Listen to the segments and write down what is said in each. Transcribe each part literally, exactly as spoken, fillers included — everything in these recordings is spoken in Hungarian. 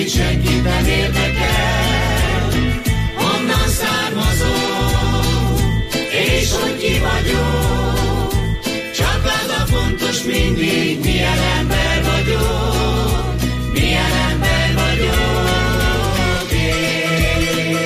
itt senkit nem érdekel, honnan származom, és hogy ki vagyok. Csak az a fontos mindig, milyen ember vagyok, milyen ember vagyok én.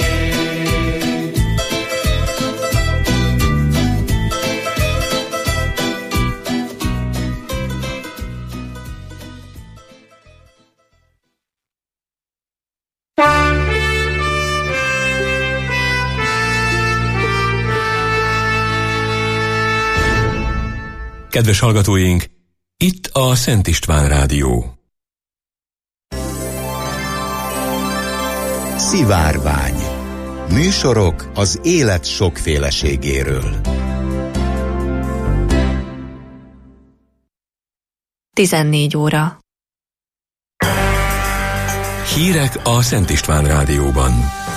Kedves hallgatóink, itt a Szent István Rádió. Szivárvány. Műsorok az élet sokféleségéről. tizennégy óra. Hírek a Szent István Rádióban.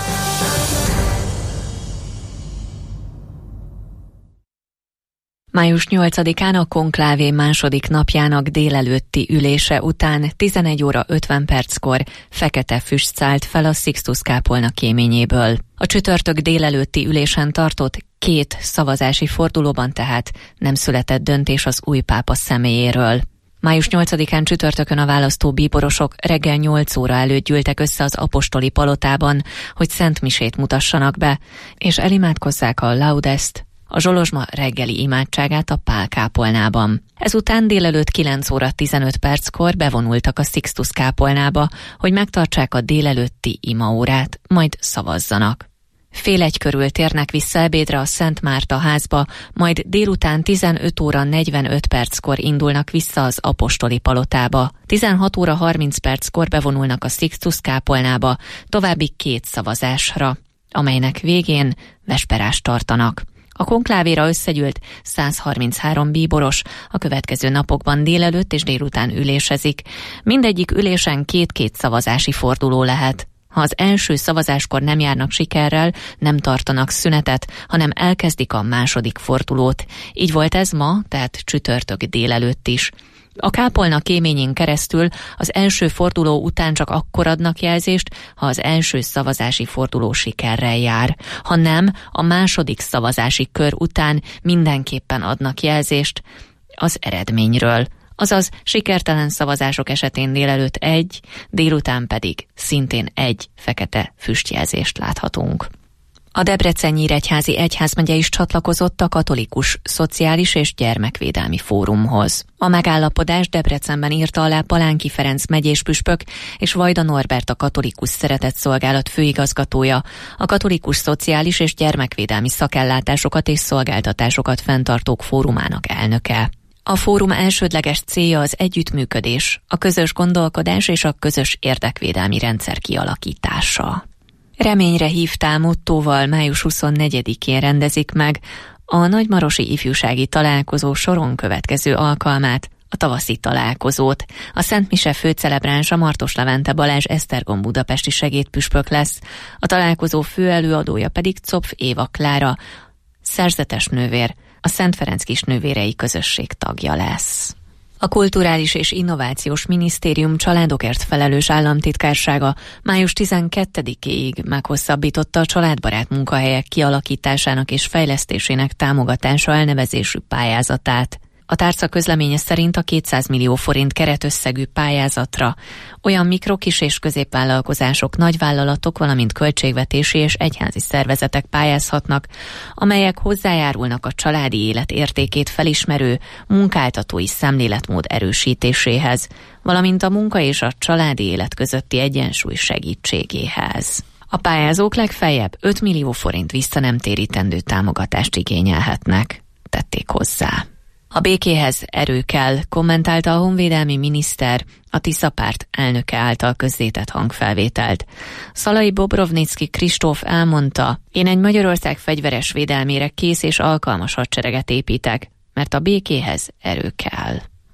május nyolcadikán a konklávé második napjának délelőtti ülése után tizenegy óra ötven perckor fekete füst szállt fel a Sixtus-kápolna kéményéből. A csütörtök délelőtti ülésen tartott két szavazási fordulóban tehát nem született döntés az új pápa személyéről. május nyolcadikán csütörtökön a választó bíborosok reggel nyolc óra előtt gyűltek össze az apostoli palotában, hogy szentmisét mutassanak be, és elimádkozzák a Laudest, a zsolozsma reggeli imádságát a Pál-kápolnában. Ezután délelőtt kilenc óra tizenöt perckor bevonultak a Sixtus-kápolnába, hogy megtartsák a délelőtti imaórát, majd szavazzanak. Fél egy körül térnek vissza ebédre a Szent Márta házba, majd délután tizenöt óra negyvenöt perckor indulnak vissza az apostoli palotába. tizenhat óra harminc perckor bevonulnak a Sixtus-kápolnába további két szavazásra, amelynek végén vesperást tartanak. A konklávéra összegyűlt száz harminchárom bíboros a következő napokban délelőtt és délután ülésezik. Mindegyik ülésen két-két szavazási forduló lehet. Ha az első szavazáskor nem járnak sikerrel, nem tartanak szünetet, hanem elkezdik a második fordulót. Így volt ez ma, tehát csütörtök délelőtt is. A kápolna kéményén keresztül az első forduló után csak akkor adnak jelzést, ha az első szavazási forduló sikerrel jár. Ha nem, a második szavazási kör után mindenképpen adnak jelzést az eredményről. Azaz sikertelen szavazások esetén délelőtt egy, délután pedig szintén egy fekete füstjelzést láthatunk. A Debrecen Nyíregyházi Egyházmegye is csatlakozott a Katolikus Szociális és Gyermekvédelmi Fórumhoz. A megállapodás Debrecenben írta alá Palánki Ferenc megyés püspök és Vajda Norbert a Katolikus Szeretetszolgálat főigazgatója, a Katolikus Szociális és Gyermekvédelmi Szakellátásokat és Szolgáltatásokat fenntartók fórumának elnöke. A fórum elsődleges célja az együttműködés, a közös gondolkodás és a közös érdekvédelmi rendszer kialakítása. Reményre hívtál mottóval május huszonnegyedikén rendezik meg a Nagymarosi Ifjúsági Találkozó soron következő alkalmát, a tavaszi találkozót. A Szent Mise főcelebránsa Martos Levente Balázs Esztergom budapesti segédpüspök lesz, a találkozó főelőadója pedig Zopf Éva Klára, szerzetes nővér, a Szent Ferenc Kisnővérei Közösség tagja lesz. A Kulturális és Innovációs Minisztérium családokért felelős államtitkársága május tizenkettedikéig meghosszabbította a családbarát munkahelyek kialakításának és fejlesztésének támogatása elnevezésű pályázatát. A tárca közleménye szerint a kétszáz millió forint keretösszegű pályázatra olyan mikro-, kis- és középvállalkozások, nagyvállalatok, valamint költségvetési és egyházi szervezetek pályázhatnak, amelyek hozzájárulnak a családi élet értékét felismerő munkáltatói szemléletmód erősítéséhez, valamint a munka és a családi élet közötti egyensúly segítségéhez. A pályázók legfeljebb öt millió forint visszanemtérítendő támogatást igényelhetnek, tették hozzá. A békéhez erő kell, kommentálta a honvédelmi miniszter a Tisza párt elnöke által közzétett hangfelvételt. Szalai Bobrovnicki Kristóf elmondta, én egy Magyarország fegyveres védelmére kész és alkalmas hadsereget építek, mert a békéhez erő kell.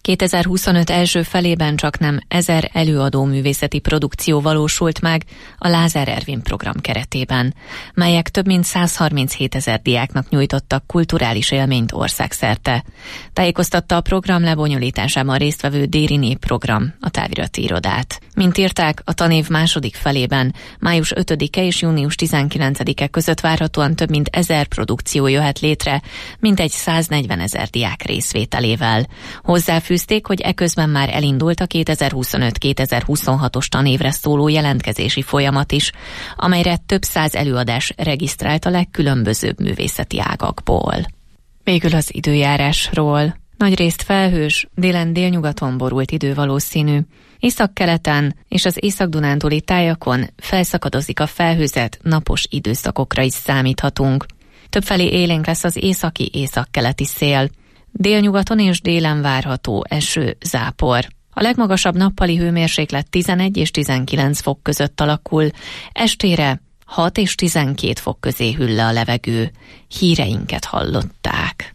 kétezer-huszonöt első felében csaknem ezer előadó művészeti produkció valósult meg a Lázár Ervin program keretében, melyek több mint százharminchétezer diáknak nyújtottak kulturális élményt országszerte. Tájékoztatta a program lebonyolításában résztvevő Déri Nép program a távirati irodát. Mint írták, a tanév második felében, május ötödike és június tizenkilencedike között várhatóan több mint ezer produkció jöhet létre, mintegy száznegyvenezer diák részvételével. Hozzáfűzték, hogy eközben már elindult a kétezer-huszonöt kétezer-huszonhatos tanévre szóló jelentkezési folyamat is, amelyre több száz előadás regisztrált a legkülönbözőbb művészeti ágakból. Végül az időjárásról. Nagyrészt felhős, délen délnyugaton borult idő valószínű. Északkeleten és az Észak-Dunántúli tájakon felszakadozik a felhőzet, napos időszakokra is számíthatunk. Többfelé élénk lesz az északi északkeleti szél. Délnyugaton és délen várható eső, zápor. A legmagasabb nappali hőmérséklet tizenegy és tizenkilenc fok között alakul, estére hat és tizenkét fok közé hűl le a levegő. Híreinket hallották.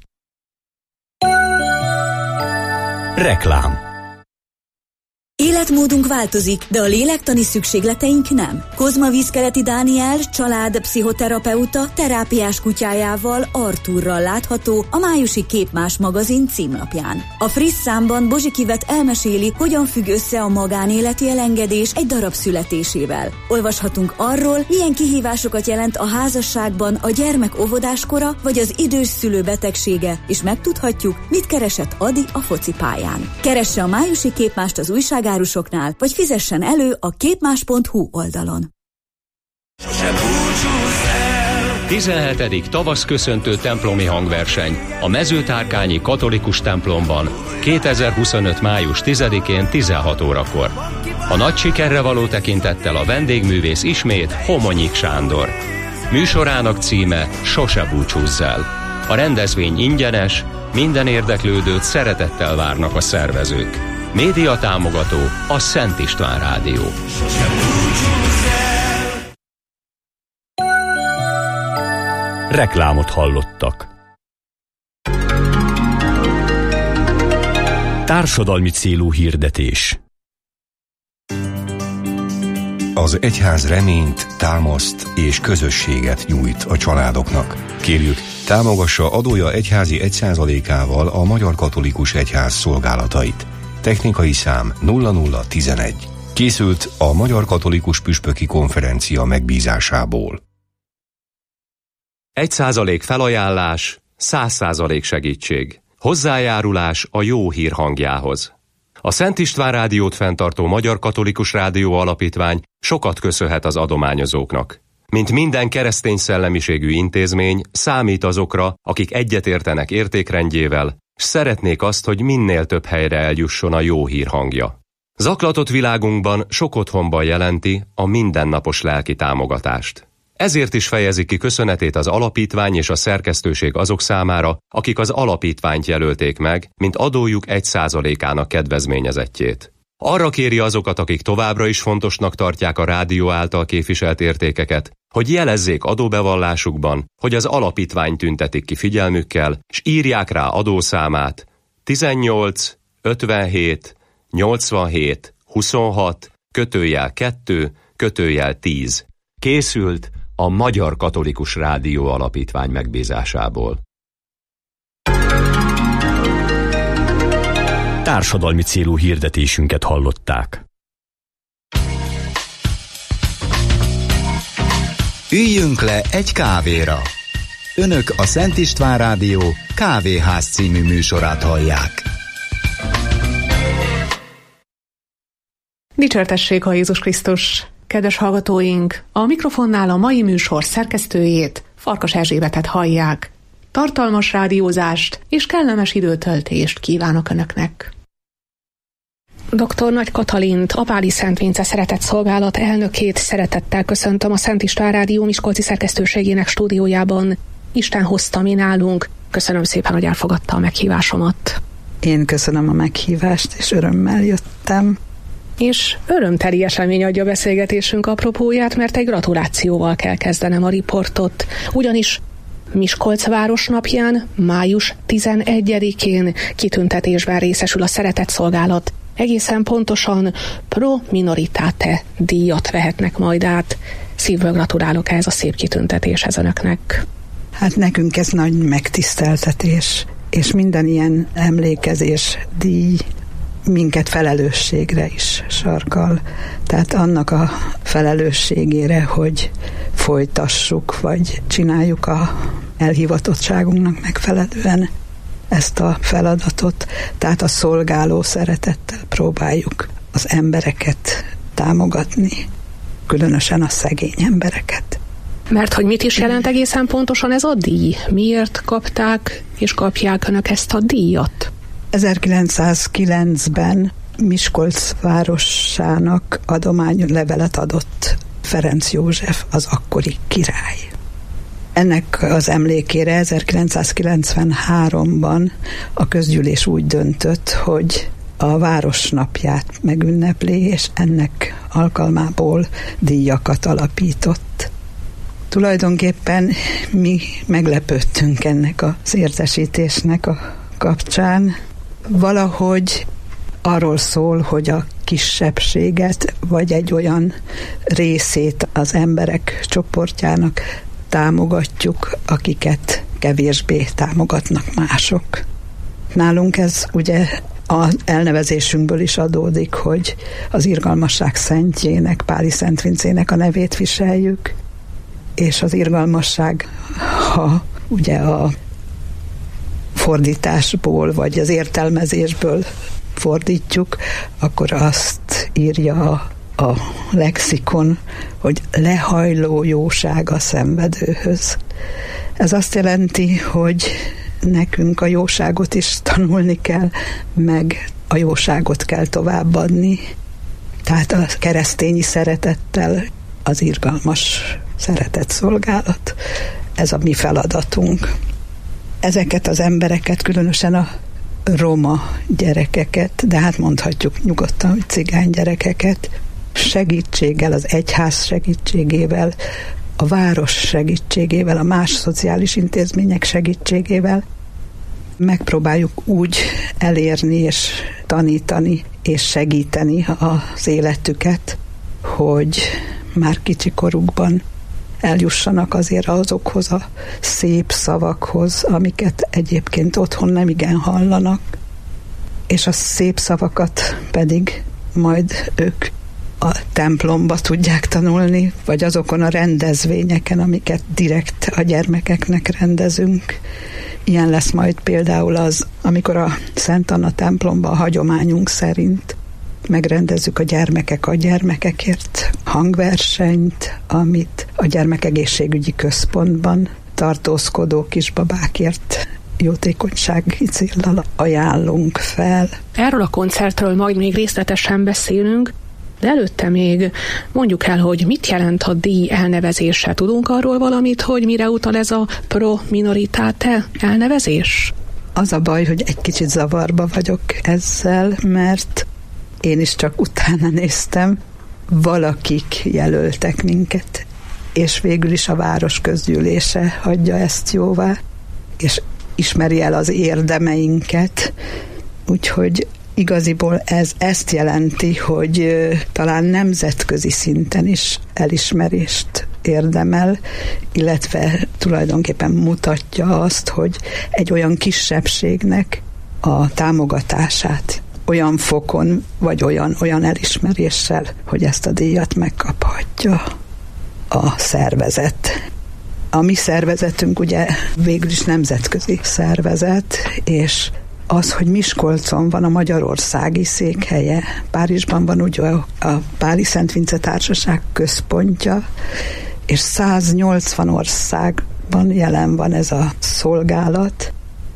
Reklám. Életmódunk változik, de a lélektani szükségleteink nem. Kozma Viszkeleti Dániel, család-pszichoterapeuta, terápiás kutyájával, Arturral látható a májusi Képmás magazin címlapján. A friss számban Bozsikivet elmeséli, hogyan függ össze a magánéleti elengedés egy darab születésével. Olvashatunk arról, milyen kihívásokat jelent a házasságban a gyermek óvodáskora vagy az idős szülő betegsége, és megtudhatjuk, mit keresett Adi a focipályán. Keresse a májusi Képmást az újság árusoknál, vagy fizessen elő a képmás pont hu oldalon. tizenhetedik tavaszköszöntő templomi hangverseny a Mezőtárkányi katolikus templomban kétezer-huszonöt május tizedikén tizenhat órakor. A nagy sikerre való tekintettel a vendégművész ismét Homonyik Sándor. Műsorának címe Sose búcsúzz el. A rendezvény ingyenes, minden érdeklődőt szeretettel várnak a szervezők. Média támogató a Szent István Rádió. Reklámot hallottak. Társadalmi célú hirdetés. Az egyház reményt, támaszt és közösséget nyújt a családoknak. Kérjük, támogassa adója egyházi egy százalékával a Magyar Katolikus Egyház szolgálatait. Technikai szám nulla nulla tizenegy. Készült a Magyar Katolikus Püspöki Konferencia megbízásából. Egy százalék felajánlás, száz százalék segítség. Hozzájárulás a jó hír hangjához. A Szent István Rádiót fenntartó Magyar Katolikus Rádió Alapítvány sokat köszönhet az adományozóknak. Mint minden keresztény szellemiségű intézmény, számít azokra, akik egyetértenek értékrendjével, s szeretnék azt, hogy minél több helyre eljusson a jó hír hangja. Zaklatott világunkban sok otthonban jelenti a mindennapos lelki támogatást. Ezért is fejezi ki köszönetét az alapítvány és a szerkesztőség azok számára, akik az alapítványt jelölték meg, mint adójuk egy százalékának kedvezményezettjét. Arra kéri azokat, akik továbbra is fontosnak tartják a rádió által képviselt értékeket, hogy jelezzék adóbevallásukban, hogy az alapítvány tüntetik ki figyelmükkel, s írják rá adószámát tizennyolc ötvenhét nyolcvanhét huszonhat kötőjel kettő kötőjel tíz. Készült a Magyar Katolikus Rádió Alapítvány megbízásából. Társadalmi célú hirdetésünket hallották. Üljünk le egy kávéra! Önök a Szent István Rádió Kávéház című műsorát hallják. Dicsértessék a Jézus Krisztus! Kedves hallgatóink, a mikrofonnál a mai műsor szerkesztőjét, Farkas Erzsébetet hallják. Tartalmas rádiózást és kellemes időtöltést kívánok Önöknek. doktor Nagy Katalint, a Páli Szent Vince Szeretett Szolgálat elnökét szeretettel köszöntöm a Szent István Rádió miskolci szerkesztőségének stúdiójában. Isten hozta mi nálunk. Köszönöm szépen, hogy elfogadta a meghívásomat. Én köszönöm a meghívást, és örömmel jöttem. És örömteli esemény adja a beszélgetésünk apropóját, mert egy gratulációval kell kezdenem a riportot. Ugyanis Miskolc városnapján, május tizenegyedikén kitüntetésben részesül a Szeretetszolgálat. Egészen pontosan Pro Minoritate díjat vehetnek majd át. Szívből gratulálok ehhez a szép kitüntetéshez önöknek. Hát nekünk ez nagy megtiszteltetés, és minden ilyen emlékezés, díj minket felelősségre is sarkal. Tehát annak a felelősségére, hogy folytassuk, vagy csináljuk a elhivatottságunknak megfelelően ezt a feladatot. Tehát a szolgáló szeretettel próbáljuk az embereket támogatni, különösen a szegény embereket. Mert hogy mit is jelent egészen pontosan ez a díj? Miért kapták és kapják önök ezt a díjat? ezerkilencszázkilencben Miskolc városának adománylevelet adott Ferenc József, az akkori király. Ennek az emlékére ezerkilencszázkilencvenháromban a közgyűlés úgy döntött, hogy a városnapját megünnepli, és ennek alkalmából díjakat alapított. Tulajdonképpen mi meglepődtünk ennek az értesítésnek a kapcsán. Valahogy arról szól, hogy a kisebbséget, vagy egy olyan részét az emberek csoportjának támogatjuk, akiket kevésbé támogatnak mások. Nálunk ez ugye az elnevezésünkből is adódik, hogy az irgalmasság szentjének, Páli Szent Vincének a nevét viseljük, és az irgalmasság, ha ugye a fordításból, vagy az értelmezésből fordítjuk, akkor azt írja a, a lexikon, hogy lehajló jóság a szenvedőhöz. Ez azt jelenti, hogy nekünk a jóságot is tanulni kell, meg a jóságot kell továbbadni. Tehát a keresztényi szeretettel az irgalmas szeretetszolgálat. Ez a mi feladatunk. Ezeket az embereket, különösen a roma gyerekeket, de hát mondhatjuk nyugodtan, hogy cigány gyerekeket, segítséggel, az egyház segítségével, a város segítségével, a más szociális intézmények segítségével megpróbáljuk úgy elérni és tanítani és segíteni az életüket, hogy már kicsikorukban eljussanak azért azokhoz a szép szavakhoz, amiket egyébként otthon nem igen hallanak, és a szép szavakat pedig majd ők a templomba tudják tanulni, vagy azokon a rendezvényeken, amiket direkt a gyermekeknek rendezünk. Ilyen lesz majd például az, amikor a Szent Anna templomba a hagyományunk szerint megrendezzük a gyermekek a gyermekekért hangversenyt, amit a gyermekegészségügyi központban tartózkodó kisbabákért jótékonysági céllal ajánlunk fel. Erről a koncertről majd még részletesen beszélünk, de előtte még mondjuk el, hogy mit jelent a díj elnevezése. Tudunk arról valamit, hogy mire utal ez a Pro Minoritate elnevezés? Az a baj, hogy egy kicsit zavarba vagyok ezzel, mert én is csak utána néztem, valakik jelöltek minket, és végül is a város közgyűlése hagyja ezt jóvá, és ismeri el az érdemeinket, úgyhogy igaziból ez ezt jelenti, hogy talán nemzetközi szinten is elismerést érdemel, illetve tulajdonképpen mutatja azt, hogy egy olyan kisebbségnek a támogatását olyan fokon, vagy olyan, olyan elismeréssel, hogy ezt a díjat megkaphatja a szervezet. A mi szervezetünk ugye végül is nemzetközi szervezet, és az, hogy Miskolcon van a magyarországi székhelye, Párizsban van ugye a Páli Szent Vince Társaság központja, és száznyolcvan országban jelen van ez a szolgálat,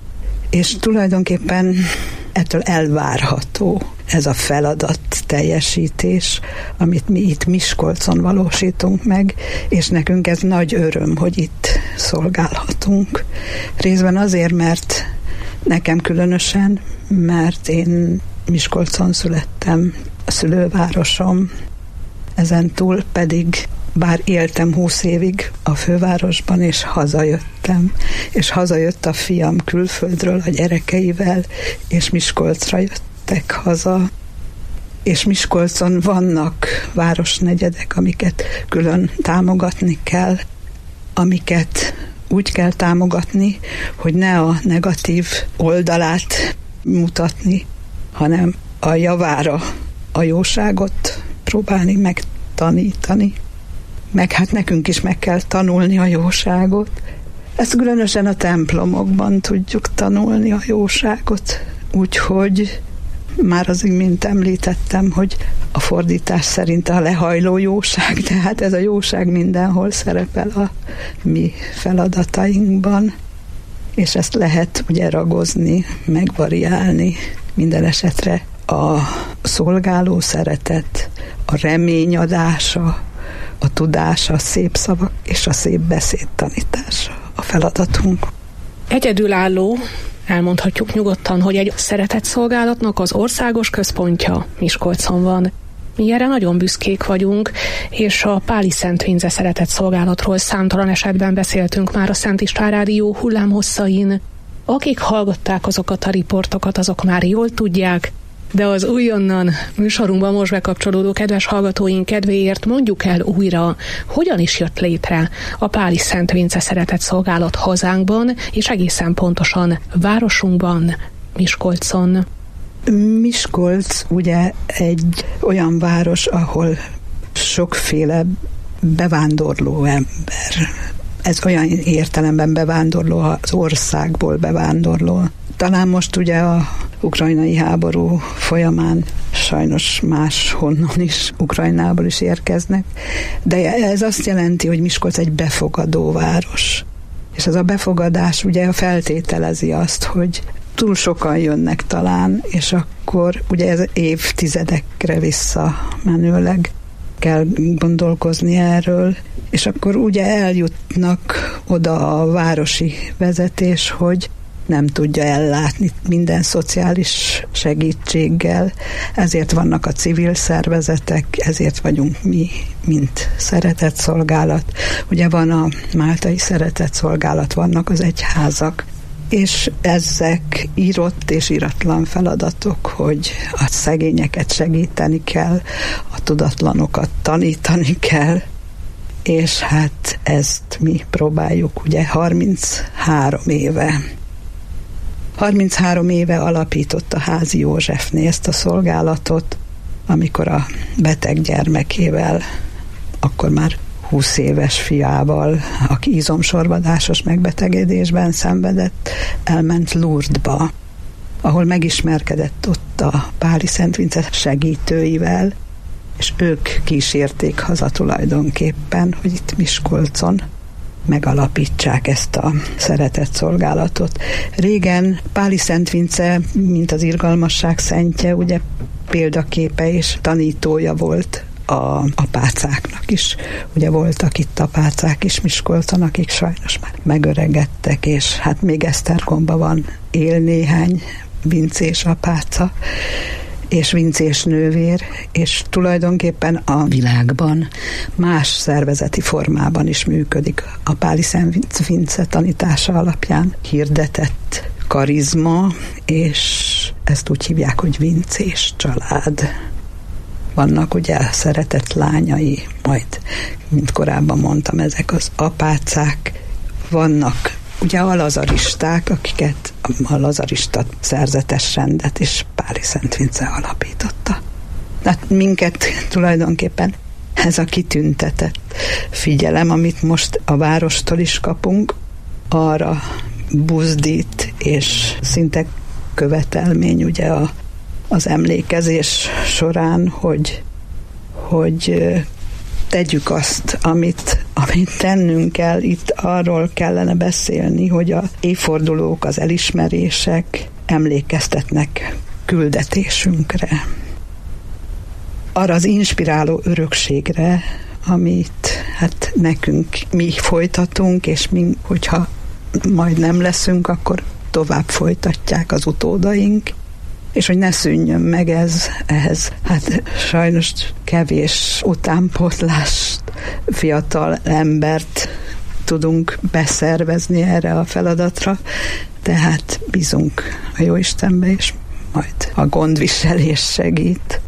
és tulajdonképpen ettől elvárható ez a feladat teljesítés, amit mi itt Miskolcon valósítunk meg, és nekünk ez nagy öröm, hogy itt szolgálhatunk. Részben azért, mert nekem különösen, mert én Miskolcon születtem, a szülővárosom, ezen túl pedig bár éltem húsz évig a fővárosban, és hazajöttem, és hazajött a fiam külföldről a gyerekeivel, és Miskolcra jöttek haza, és Miskolcon vannak városnegyedek, amiket külön támogatni kell, amiket úgy kell támogatni, hogy ne a negatív oldalát mutatni, hanem a javára a jóságot próbálni megtanítani. Meg hát nekünk is meg kell tanulni a jóságot. Ezt különösen a templomokban tudjuk tanulni a jóságot, úgyhogy már az imént említettem, hogy a fordítás szerint a lehajló jóság, tehát ez a jóság mindenhol szerepel a mi feladatainkban, és ezt lehet ugye ragozni, megvariálni. Minden esetre a szolgáló szeretet, a remény adása, a tudás, a szép szavak és a szép beszéd tanítása a feladatunk. Egyedülálló, elmondhatjuk nyugodtan, hogy egy szeretetszolgálatnak az országos központja Miskolcon van. Mi erre nagyon büszkék vagyunk, és a Páli Szent Vince szeretetszolgálatról számtalan esetben beszéltünk már a Szent István Rádió hullámhosszain. Akik hallgatták azokat a riportokat, azok már jól tudják, de az újonnan műsorunkban most bekapcsolódó kedves hallgatóink kedvéért mondjuk el újra, hogyan is jött létre a Páli Szent Vince szeretetszolgálat hazánkban, és egészen pontosan városunkban, Miskolcon. Miskolc ugye egy olyan város, ahol sokféle bevándorló ember. Ez olyan értelemben bevándorló, az országból bevándorló. Talán most ugye a ukrajnai háború folyamán sajnos máshonnan is, Ukrajnából is érkeznek, de ez azt jelenti, hogy Miskolc egy befogadó város. És ez a befogadás ugye feltételezi azt, hogy túl sokan jönnek talán, és akkor ugye ez évtizedekre visszamenőleg kell gondolkozni erről, és akkor ugye eljutnak oda a városi vezetés, hogy nem tudja ellátni minden szociális segítséggel, ezért vannak a civil szervezetek, ezért vagyunk mi, mint szeretetszolgálat. Ugye van a Máltai Szeretetszolgálat, vannak az egyházak, és ezek írott és íratlan feladatok, hogy a szegényeket segíteni kell, a tudatlanokat tanítani kell, és hát ezt mi próbáljuk ugye harminchárom éve. harminchárom éve alapította Házi Józsefné ezt a szolgálatot, amikor a beteg gyermekével, akkor már húsz éves fiával, aki izomsorvadásos megbetegedésben szenvedett, elment Lourdesba, ahol megismerkedett ott a Páli Szent Vince segítőivel, és ők kísérték haza tulajdonképpen, hogy itt Miskolcon megalapítsák ezt a szeretetszolgálatot. Régen Páli Szent Vince, mint az irgalmasság szentje, ugye példaképe és tanítója volt a apácáknak is. Ugye voltak itt apácák is Miskolcon, akik sajnos már megöregedtek, és hát még Esztergomban van, él néhány vincés apáca, és vincés nővér, és tulajdonképpen a világban más szervezeti formában is működik a Páli Szent Vince tanítása alapján hirdetett karizma, és ezt úgy hívják, hogy vincés család. Vannak ugye szeretett lányai, majd, mint korábban mondtam, ezek az apácák, vannak ugye a lazaristák, akiket a lazarista szerzetes rendet és Páli Szent Vince alapította. Tehát minket tulajdonképpen ez a kitüntetett figyelem, amit most a várostól is kapunk, arra buzdít, és szinte követelmény ugye a, az emlékezés során, hogy, hogy tegyük azt, amit, amit tennünk kell. Itt arról kellene beszélni, hogy a évfordulók, az elismerések emlékeztetnek küldetésünkre. Arra az inspiráló örökségre, amit hát nekünk mi folytatunk, és mi, hogyha majd nem leszünk, akkor tovább folytatják az utódaink. és hogy ne szűnjön meg ez, ehhez hát sajnos kevés utánpótlást, fiatal embert tudunk beszervezni erre a feladatra, tehát bízunk a Jóistenbe, és majd a gondviselés segít.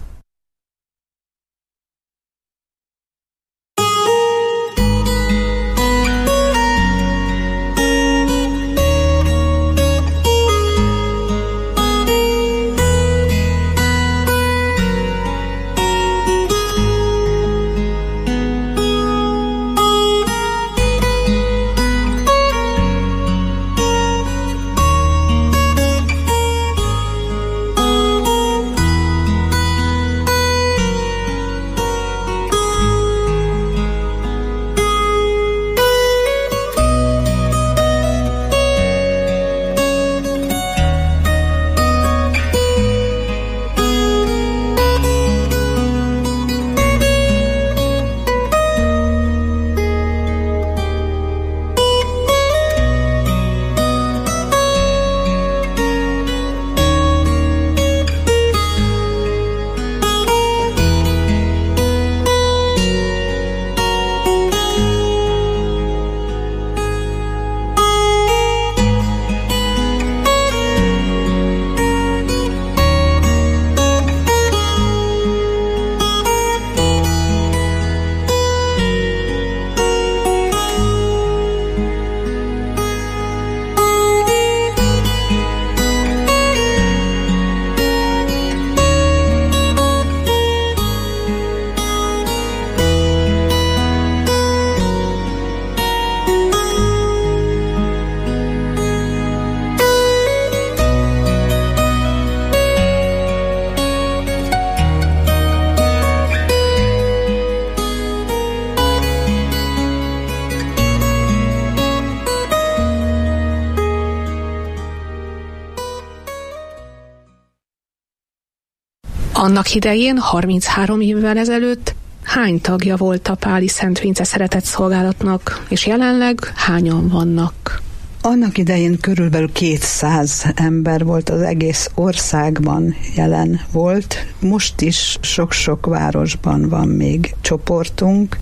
Annak idején, harminchárom évvel ezelőtt hány tagja volt a Páli Szent Vince Szeretett Szolgálatnak, és jelenleg hányan vannak? Annak idején körülbelül kétszáz ember volt, az egész országban jelen volt. Most is sok-sok városban van még csoportunk.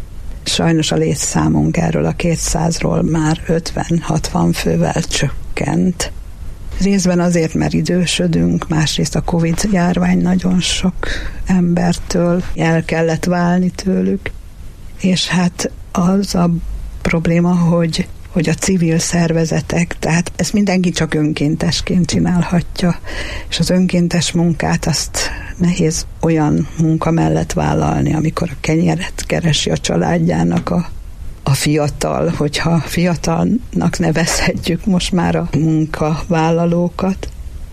Sajnos a létszámunk erről a kétszázról már ötven-hatvan fővel csökkent. Részben azért, mert idősödünk, másrészt a Covid-járvány nagyon sok embertől el kellett válni tőlük, és hát az a probléma, hogy, hogy a civil szervezetek, tehát ezt mindenki csak önkéntesként csinálhatja, és az önkéntes munkát azt nehéz olyan munka mellett vállalni, amikor a kenyeret keresi a családjának a a fiatal, hogyha fiatalnak nevezhetjük most már a munkavállalókat.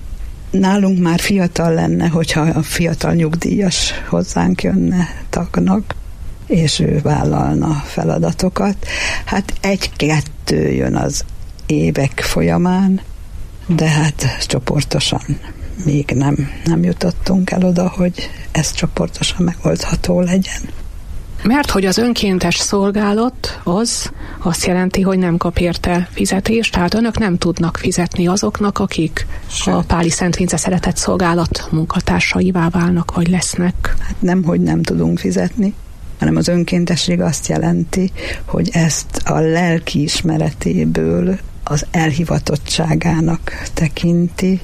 Nálunk már fiatal lenne, hogyha a fiatal nyugdíjas hozzánk jönne tagnak, és ő vállalna feladatokat. Hát egy-kettő jön az évek folyamán, de hát csoportosan még nem, nem jutottunk el oda, hogy ez csoportosan megoldható legyen. Mert hogy az önkéntes szolgálat az azt jelenti, hogy nem kap érte fizetést, tehát önök nem tudnak fizetni azoknak, akik Sőt. a Páli Szent Vince Szeretett Szolgálat munkatársaivá válnak, vagy lesznek. Hát nem, hogy nem tudunk fizetni, hanem az önkéntesség azt jelenti, hogy ezt a lelki ismeretéből az elhivatottságának tekinti,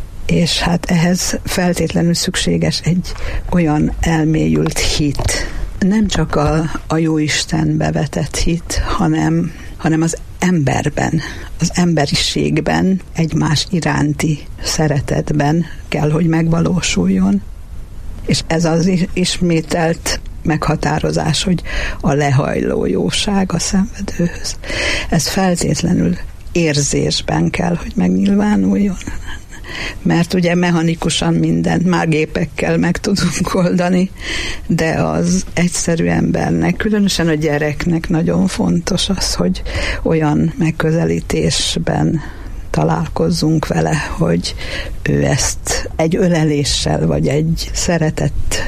és hát ehhez feltétlenül szükséges egy olyan elmélyült hit, nem csak a, a Jóistenbe vetett hit, hanem, hanem az emberben, az emberiségben, egymás iránti szeretetben kell, hogy megvalósuljon. És ez az ismételt meghatározás, hogy a lehajló jóság a szenvedőhöz. Ez feltétlenül érzésben kell, hogy megnyilvánuljon. Mert ugye mechanikusan mindent már gépekkel meg tudunk oldani, de az egyszerű embernek, különösen a gyereknek nagyon fontos az, hogy olyan megközelítésben találkozzunk vele, hogy ő ezt egy öleléssel, vagy egy szeretett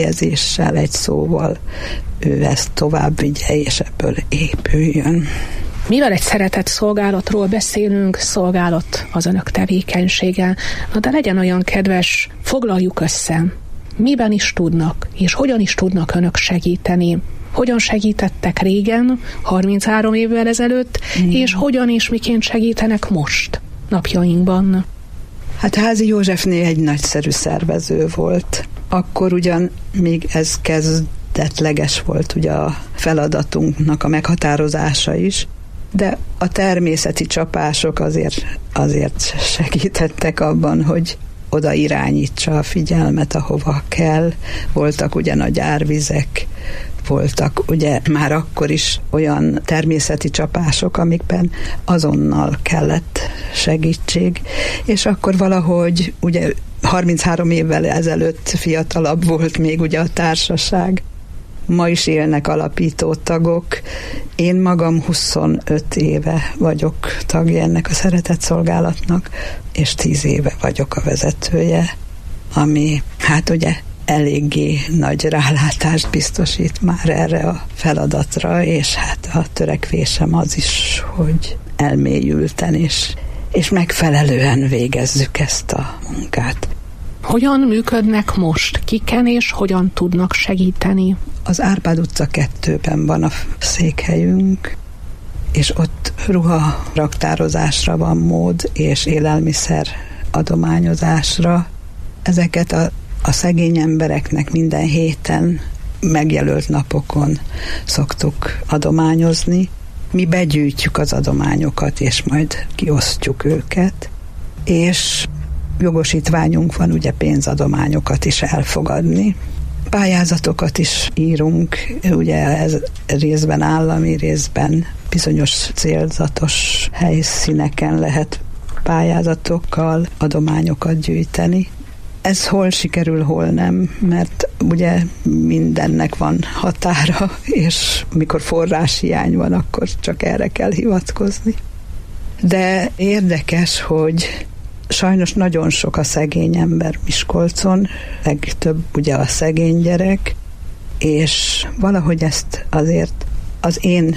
kifejezéssel, egy szóval, ő ezt tovább vigye, és ebből épüljön. Mivel egy szeretett szolgálatról beszélünk, szolgálat az önök tevékenysége, na de legyen olyan kedves, foglaljuk össze, miben is tudnak, és hogyan is tudnak önök segíteni. Hogyan segítettek régen, harminchárom évvel ezelőtt, mm. és hogyan és miként segítenek most, napjainkban? Hát Házi Józsefné egy nagyszerű szervező volt. Akkor ugyan még ez kezdetleges volt ugye a feladatunknak a meghatározása is, de a természeti csapások azért, azért segítettek abban, hogy oda irányítsa a figyelmet, ahova kell. Voltak ugye nagy árvizek, voltak ugye már akkor is olyan természeti csapások, amikben azonnal kellett segítség, és akkor valahogy ugye harminchárom évvel ezelőtt fiatalabb volt még ugye a társaság. Ma is élnek alapító tagok. Én magam huszonöt éve vagyok tagja ennek a szeretett szolgálatnak, és tíz éve vagyok a vezetője, ami hát ugye eléggé nagy rálátást biztosít már erre a feladatra, és hát a törekvésem az is, hogy elmélyülten és, és megfelelően végezzük ezt a munkát. Hogyan működnek most? Kiken és hogyan tudnak segíteni? Az Árpád utca kettőben van a székhelyünk, és ott ruha raktározásra van mód, és élelmiszer adományozásra. Ezeket a, a szegény embereknek minden héten megjelölt napokon szoktuk adományozni. Mi begyűjtjük az adományokat, és majd kiosztjuk őket, és jogosítványunk van ugye pénzadományokat is elfogadni. Pályázatokat is írunk, ugye ez részben állami, részben bizonyos célzatos helyszíneken lehet pályázatokkal adományokat gyűjteni. Ez hol sikerül, hol nem, mert ugye mindennek van határa, és mikor forráshiány van, akkor csak erre kell hivatkozni. De érdekes, hogy sajnos nagyon sok a szegény ember Miskolcon, legtöbb ugye a szegény gyerek, és valahogy ezt azért az én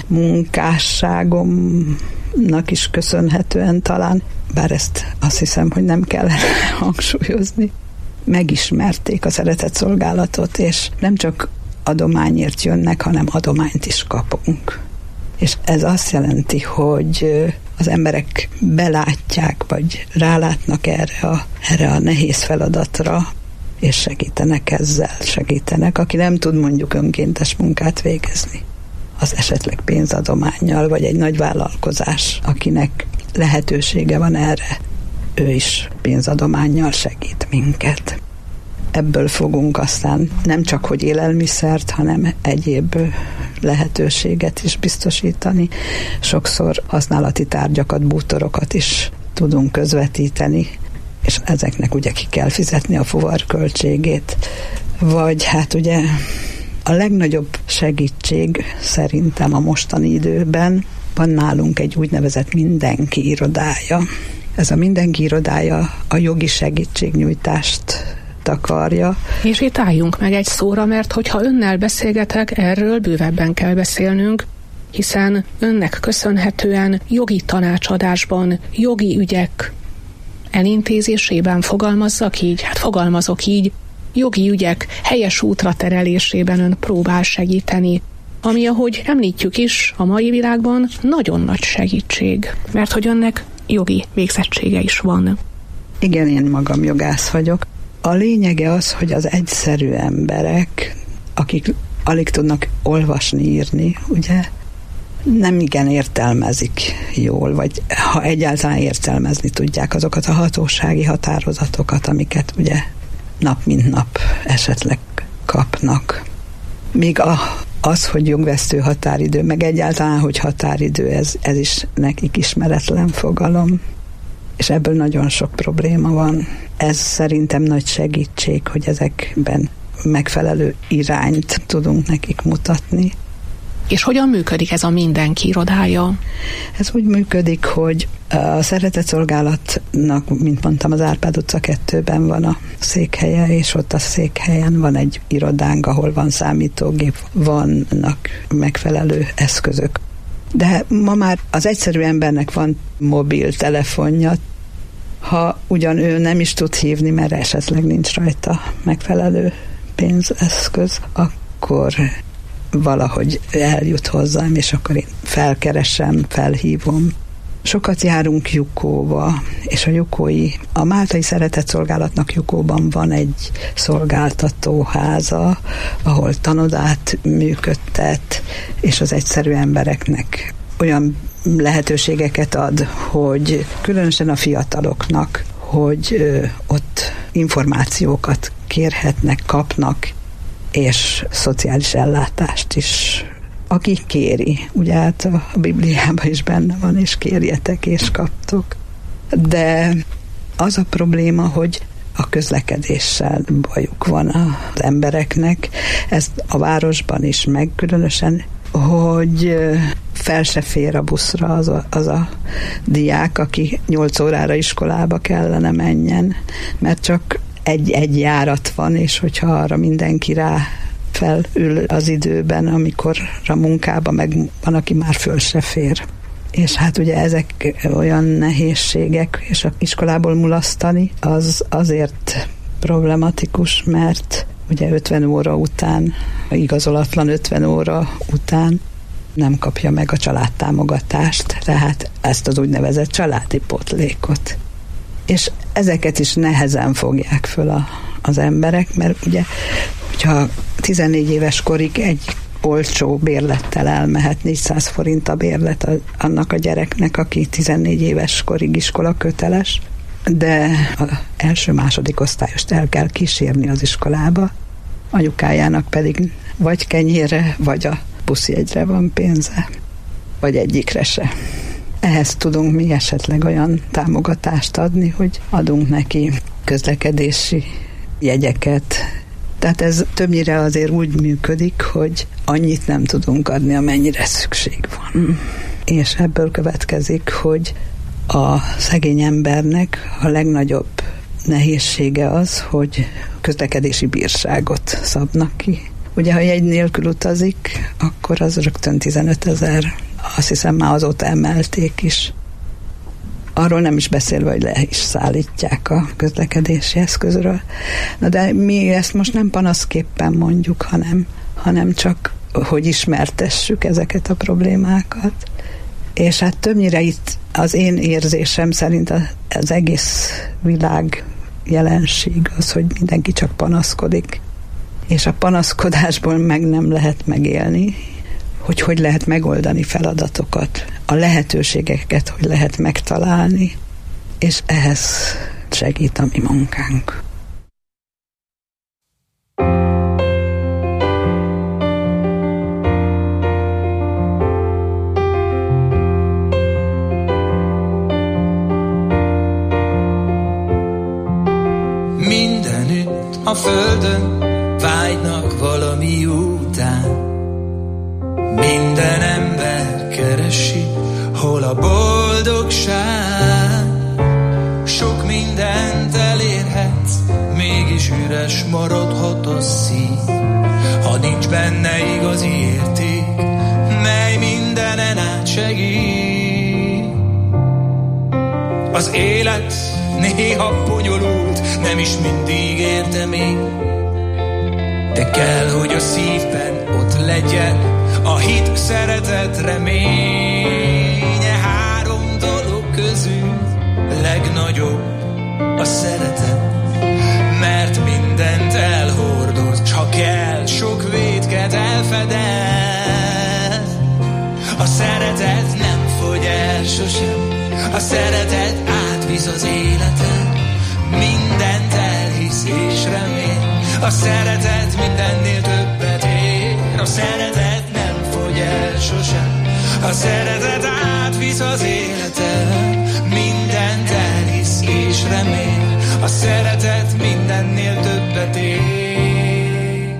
munkásságomnak is köszönhetően talán, bár ezt azt hiszem, hogy nem kellene hangsúlyozni, megismerték a szeretett szolgálatot, és nem csak adományért jönnek, hanem adományt is kapunk. És ez azt jelenti, hogy az emberek belátják, vagy rálátnak erre a, erre a nehéz feladatra, és segítenek ezzel, segítenek. Aki nem tud mondjuk önkéntes munkát végezni, az esetleg pénzadománnyal, vagy egy nagy vállalkozás, akinek lehetősége van erre, ő is pénzadománnyal segít minket. Ebből fogunk aztán nem csak hogy élelmiszert, hanem egyéb lehetőséget is biztosítani. Sokszor használati tárgyakat, bútorokat is tudunk közvetíteni, és ezeknek ugye ki kell fizetni a fuvarköltségét. Vagy hát ugye a legnagyobb segítség szerintem a mostani időben van nálunk egy úgynevezett mindenki irodája. Ez a mindenki irodája a jogi segítségnyújtást takarja. És itt álljunk meg egy szóra, mert hogyha önnel beszélgetek, erről bővebben kell beszélnünk, hiszen önnek köszönhetően jogi tanácsadásban, jogi ügyek elintézésében fogalmazzak így, hát fogalmazok így, jogi ügyek helyes útra terelésében ön próbál segíteni, ami, ahogy említjük is, a mai világban nagyon nagy segítség, mert hogy önnek jogi végzettsége is van. Igen, én magam jogász vagyok. A lényege az, hogy az egyszerű emberek, akik alig tudnak olvasni, írni, ugye, nem igen értelmezik jól, vagy ha egyáltalán értelmezni tudják azokat a hatósági határozatokat, amiket ugye nap mint nap esetleg kapnak. Míg a, az, hogy jogvesztő határidő, meg egyáltalán, hogy határidő, ez, ez is nekik ismeretlen fogalom. És ebből nagyon sok probléma van. Ez szerintem nagy segítség, hogy ezekben megfelelő irányt tudunk nekik mutatni. És hogyan működik ez a mindenki irodája? Ez úgy működik, hogy a szeretett szolgálatnak, mint mondtam, az Árpád utca kettőben van a székhelye, és ott a székhelyen van egy irodánk, ahol van számítógép, vannak megfelelő eszközök. De ma már az egyszerű embernek van mobiltelefonja, ha ugyan ő nem is tud hívni, mert esetleg nincs rajta megfelelő pénzeszköz, akkor valahogy eljut hozzám, és akkor én felkeresem, felhívom. Sokat járunk Jukóba, és a Jukói, a Máltai Szeretetszolgálatnak Jukóban van egy szolgáltatóháza, ahol tanodát működtet, és az egyszerű embereknek olyan lehetőségeket ad, hogy különösen a fiataloknak, hogy ö, ott információkat kérhetnek, kapnak, és szociális ellátást is. Aki kéri, ugye hát a Bibliában is benne van, és kérjetek, és kaptok. De az a probléma, hogy a közlekedéssel bajuk van az embereknek, ez a városban is, meg különösen, hogy fel se fér a buszra az a, az a diák, aki nyolc órára iskolába kellene menjen, mert csak egy, egy járat van, és hogyha arra mindenki rá felül az időben, amikor a munkába meg van, aki már föl se fér. És hát ugye ezek olyan nehézségek, és a iskolából mulasztani, az azért problematikus, mert ugye ötven óra után, igazolatlan ötven óra után nem kapja meg a családtámogatást, tehát ezt az úgynevezett családi pótlékot. És ezeket is nehezen fogják föl a, az emberek, mert ugye, hogyha tizennégy éves korig egy olcsó bérlettel elmehet, négyszáz forint a bérlet annak a gyereknek, aki tizennégy éves korig iskola köteles, de az első-második osztályost el kell kísérni az iskolába, anyukájának pedig vagy kenyérre, vagy a buszjegyre van pénze, vagy egyikre se. Ehhez tudunk mi esetleg olyan támogatást adni, hogy adunk neki közlekedési jegyeket. Tehát ez többnyire azért úgy működik, hogy annyit nem tudunk adni, amennyire szükség van. És ebből következik, hogy a szegény embernek a legnagyobb nehézsége az, hogy közlekedési bírságot szabnak ki. Ugye, ha jegy nélkül utazik, akkor az rögtön tizenöt ezer. Azt hiszem, már azóta emelték is. Arról nem is beszélve, hogy le is szállítják a közlekedési eszközről. Na de mi ezt most nem panaszképpen mondjuk, hanem, hanem csak, hogy ismertessük ezeket a problémákat. És hát többnyire itt az én érzésem szerint az egész világ jelenség az, hogy mindenki csak panaszkodik. És a panaszkodásból meg nem lehet megélni, hogy hogy lehet megoldani feladatokat, a lehetőségeket, hogy lehet megtalálni, és ehhez segít a mi munkánk. Mindenütt a földön vágynak valami után. Minden ember keresi, hol a boldogság. Sok mindent elérhetsz, mégis üres maradhat a szív, ha nincs benne igazi érték, mely mindenen átsegít. Az élet néha bonyolult, nem is mindig értem én, de kell, hogy a szívben ott legyen a hit, szeretet, reménye. Három dolog közül legnagyobb a szeretet, mert mindent elhordoz, csak kell sok vétket elfedez. A szeretet nem fogy el sosem, a szeretet átvisz az életen, mindent elhisz és remél. A szeretet mindennél többet ér, a szeretet nem fogy el sosem, a szeretet átvisz az életen, mindent elhisz és remél. A szeretet mindennél többet ér.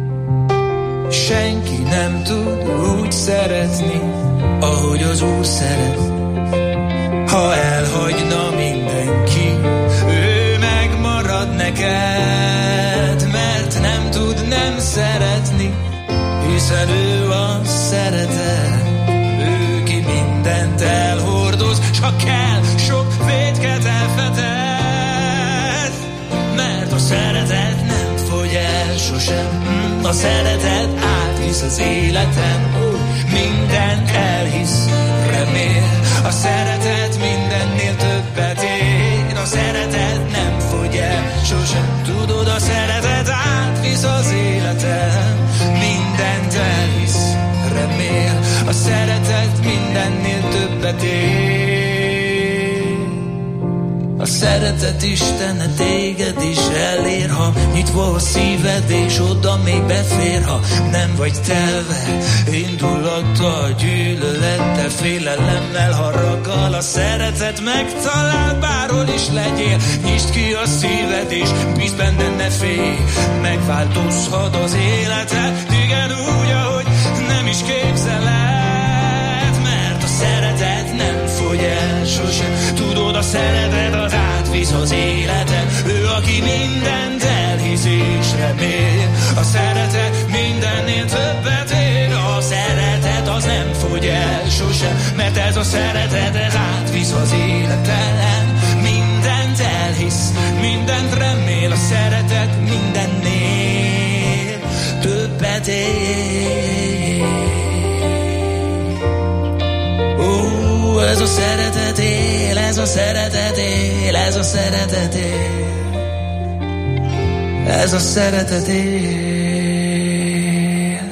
Senki nem tud úgy szeretni, ahogy az Úr szeret. Ha elhagyna mindenki, ő megmarad neked, mert nem tud nem szeretni, hiszen ő a szeretet. Ő sosem. A szeretet átvisz az életen, mindent elhisz, remél. A szeretet mindennél többet ér, a szeretet nem fogy el sosem. Tudod, a szeretet átvisz az életen, mindent elhisz, remél. A szeretet mindennél többet ér. A szeretet Istene téged is elér, ha nyitva a szíved, és oda még befér, ha nem vagy telve indulattal, gyűlölettel, félelemmel, haraggal. A szeretet megtalál, bárhol is legyél. Nyisd ki a szíved, és bízz benne, ne félj, megváltozhat az életed, igen úgy, ahogy nem is képzeled, mert a szeretet nem fogy el sosem. Tudod, a szeretet az átvisz az életen, ő, aki mindent elhisz és remél. A szeretet mindennél többet ér, a szeretet az nem fogy el sosem, mert ez a szeretet, ez átvisz az életen, mindent elhisz, mindent remél. A szeretet mindennél többet ér. Ó, ez a szeretet él, ez a szeretet él, ez a szeretet él, ez a szeretet él.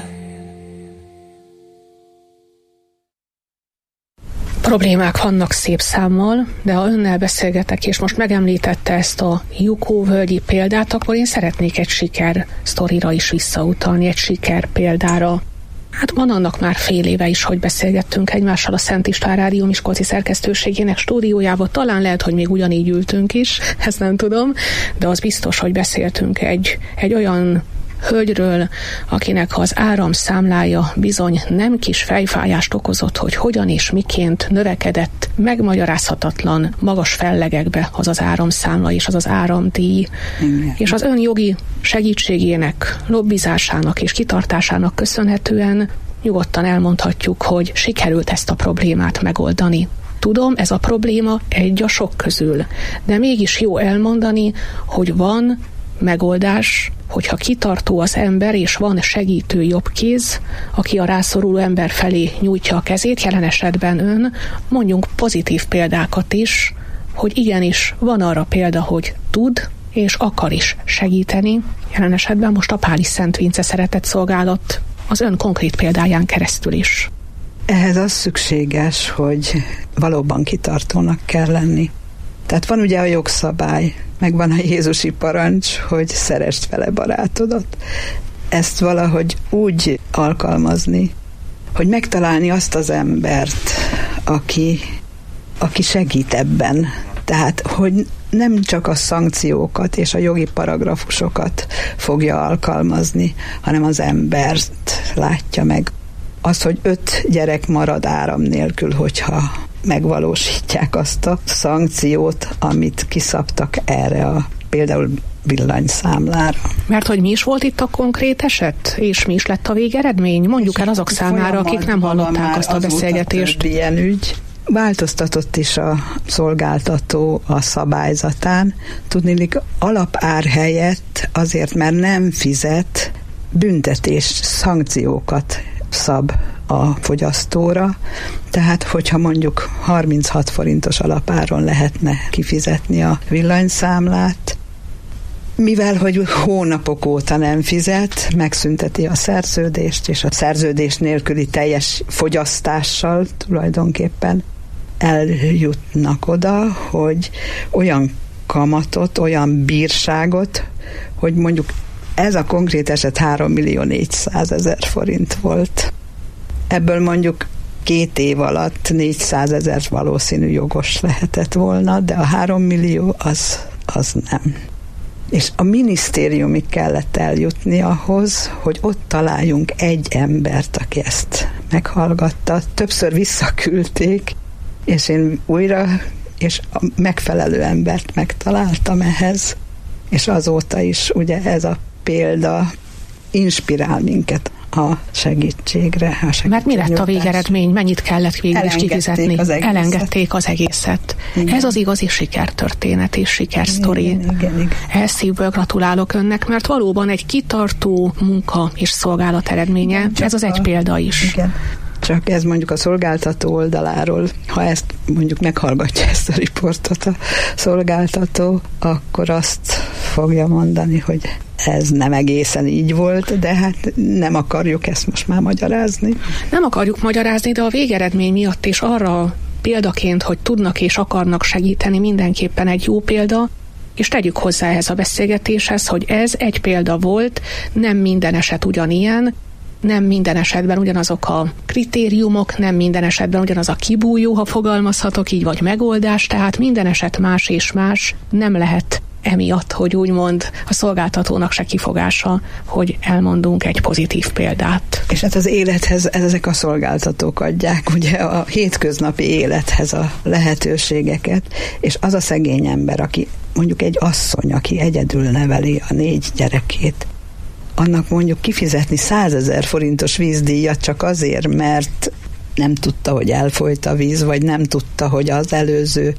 Problémák vannak szép számmal, de ha önnel beszélgetek, és most megemlítette ezt a Jukó-völgyi példát, akkor én szeretnék egy siker sztorira is visszautalni, egy siker példára. Hát van annak már fél éve is, hogy beszélgettünk egymással a Szent István Rádió miskolci szerkesztőségének stúdiójába. Talán lehet, hogy még ugyanígy ültünk is, ezt nem tudom, de az biztos, hogy beszéltünk egy, egy olyan hölgyről, akinek az áramszámlája bizony nem kis fejfájást okozott, hogy hogyan és miként növekedett megmagyarázhatatlan magas fellegekbe az az áramszámla és az az áramdíj. Igen. És az ön jogi segítségének, lobbizásának és kitartásának köszönhetően nyugodtan elmondhatjuk, hogy sikerült ezt a problémát megoldani. Tudom, ez a probléma egy a sok közül, de mégis jó elmondani, hogy van megoldás, hogyha kitartó az ember, és van segítő jobbkéz, aki a rászoruló ember felé nyújtja a kezét, jelen esetben ön, mondjunk pozitív példákat is, hogy igenis van arra példa, hogy tud és akar is segíteni. Jelen esetben most a Páli Szent Vince Szeretetszolgálat az ön konkrét példáján keresztül is. Ehhez az szükséges, hogy valóban kitartónak kell lenni. Tehát van ugye a jogszabály, meg van a jézusi parancs, hogy szeresd vele barátodat. Ezt valahogy úgy alkalmazni, hogy megtalálni azt az embert, aki, aki segít ebben. Tehát, hogy nem csak a szankciókat és a jogi paragrafusokat fogja alkalmazni, hanem az embert látja meg. Az, hogy öt gyerek marad áram nélkül, hogyha megvalósítják azt a szankciót, amit kiszabtak erre a például villanyszámlára. Mert hogy mi is volt itt a konkrét eset? És mi is lett a végeredmény? Mondjuk el azok számára, akik nem hallották azt a beszélgetést. Ilyen ügy. Változtatott is a szolgáltató a szabályzatán. Tudniillik, alapár helyett azért, mert nem fizet, büntetés, szankciókat szab a fogyasztóra, tehát hogyha mondjuk harminchat forintos alapáron lehetne kifizetni a villanyszámlát, mivel hogy hónapok óta nem fizet, megszünteti a szerződést, és a szerződés nélküli teljes fogyasztással tulajdonképpen eljutnak oda, hogy olyan kamatot, olyan bírságot, hogy mondjuk ez a konkrét eset három millió négyszázezer forint volt. Ebből mondjuk két év alatt négyszázezer valószínű jogos lehetett volna, de a három millió az, az nem. És a minisztériumig kellett eljutni ahhoz, hogy ott találjunk egy embert, aki ezt meghallgatta. Többször visszaküldték, és én újra, és a megfelelő embert megtaláltam ehhez, és azóta is ugye ez a példa inspirál minket a segítségre. A segítség Mert mi lett nyújtás. a végeredmény? Mennyit kellett végül is kifizetni? Az egészet. Elengedték az egészet. Igen. Ez az igazi sikertörténet és sikersztori. Igen, igen, igen. Ehhez szívből gratulálok önnek, mert valóban egy kitartó munka és szolgálat eredménye. Igen, ez az egy a... példa is. Igen. Csak ez mondjuk a szolgáltató oldaláról, ha ezt mondjuk meghallgatja ezt a riportot a szolgáltató, akkor azt fogja mondani, hogy ez nem egészen így volt, de hát nem akarjuk ezt most már magyarázni. Nem akarjuk magyarázni, de a végeredmény miatt és arra példaként, hogy tudnak és akarnak segíteni, mindenképpen egy jó példa, és tegyük hozzá ehhez a beszélgetéshez, hogy ez egy példa volt, nem minden eset ugyanilyen, nem minden esetben ugyanazok a kritériumok, nem minden esetben ugyanaz a kibújó, ha fogalmazhatok így, vagy megoldás, tehát minden eset más és más, nem lehet emiatt, hogy úgymond a szolgáltatónak se kifogása, hogy elmondunk egy pozitív példát. És hát az élethez ezek a szolgáltatók adják ugye a hétköznapi élethez a lehetőségeket, és az a szegény ember, aki mondjuk egy asszony, aki egyedül neveli a négy gyerekét, annak mondjuk kifizetni százezer forintos vízdíjat csak azért, mert nem tudta, hogy elfolyt a víz, vagy nem tudta, hogy az előző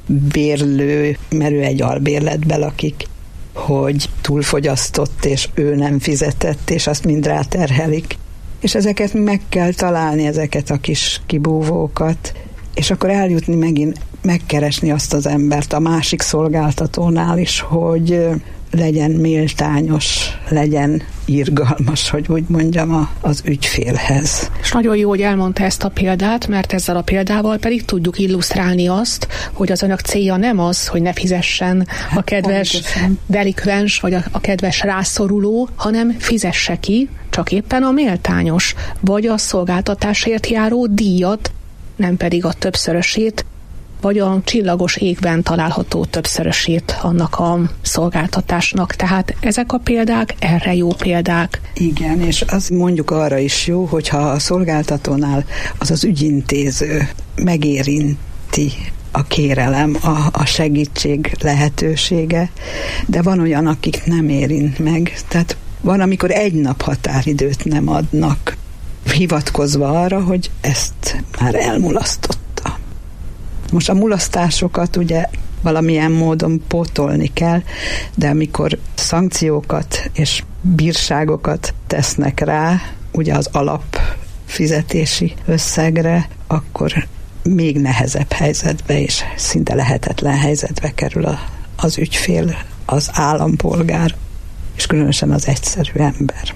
bérlő, mert ő egy albérletbe lakik, hogy túlfogyasztott, és ő nem fizetett, és azt mind ráterhelik. És ezeket meg kell találni, ezeket a kis kibúvókat, és akkor eljutni megint, megkeresni azt az embert a másik szolgáltatónál is, hogy legyen méltányos, legyen irgalmas, hogy úgy mondjam, a, az ügyfélhez. És nagyon jó, hogy elmondta ezt a példát, mert ezzel a példával pedig tudjuk illusztrálni azt, hogy az önök célja nem az, hogy ne fizessen a kedves delikvens, vagy a, a kedves rászoruló, hanem fizesse ki, csak éppen a méltányos, vagy a szolgáltatásért járó díjat, nem pedig a többszörösét, vagy a csillagos égben található többszörösét annak a szolgáltatásnak. Tehát ezek a példák erre jó példák. Igen, és az mondjuk arra is jó, hogyha a szolgáltatónál az az ügyintéző megérinti a kérelem, a, a segítség lehetősége, de van olyan, akik nem érint meg. Tehát van, amikor egy nap határidőt nem adnak, hivatkozva arra, hogy ezt már elmulasztott. Most a mulasztásokat ugye valamilyen módon pótolni kell, de amikor szankciókat és bírságokat tesznek rá, ugye az alapfizetési összegre, akkor még nehezebb helyzetbe és szinte lehetetlen helyzetbe kerül a, az ügyfél, az állampolgár, és különösen az egyszerű ember.